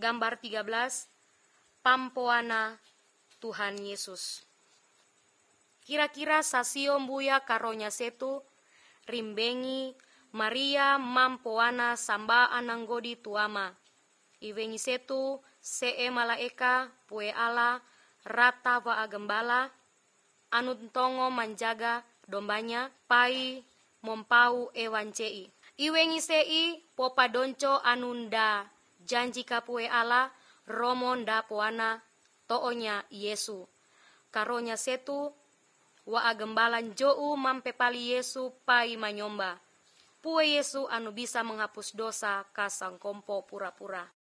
Gambar 13, Pampoana Tuhan Yesus. Kira-kira sasio mbuya karonya setu, rimbengi Maria mampoana samba ananggodi tuama. Iwengi setu see malaeka pue ala rata wa agembala, anuntongo manjaga dombanya, pai mompau ewancei. Iwengi sei popa donco anunda janji kapue ala romo nda poana toonya Yesu. Karonya setu wa agembalan jou mampepali Yesu pai manyomba. Pue Yesu anu bisa menghapus dosa kasang kompo pura-pura.